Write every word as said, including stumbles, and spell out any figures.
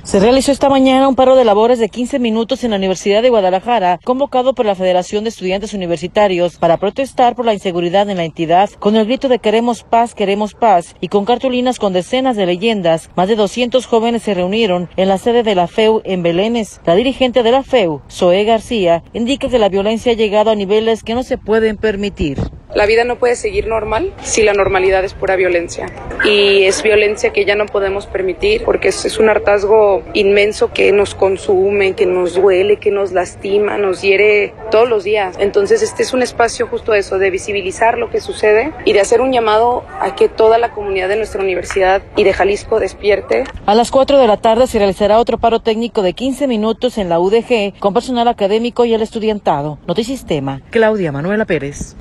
Se realizó esta mañana un paro de labores de quince minutos en la Universidad de Guadalajara, convocado por la Federación de Estudiantes Universitarios para protestar por la inseguridad en la entidad, con el grito de queremos paz, queremos paz, y con cartulinas con decenas de leyendas. Más de doscientos jóvenes se reunieron en la sede de la F E U en Belénes. La dirigente de la F E U, Zoe García, indica que la violencia ha llegado a niveles que no se pueden permitir. La vida no puede seguir normal si la normalidad es pura violencia, y es violencia que ya no podemos permitir porque es, es un hartazgo inmenso que nos consume, que nos duele, que nos lastima, nos hiere todos los días. Entonces este es un espacio justo eso, de visibilizar lo que sucede y de hacer un llamado a que toda la comunidad de nuestra universidad y de Jalisco despierte. A las cuatro de la tarde se realizará otro paro técnico de quince minutos en la U D G con personal académico y el estudiantado. Notisistema, Claudia Manuela Pérez.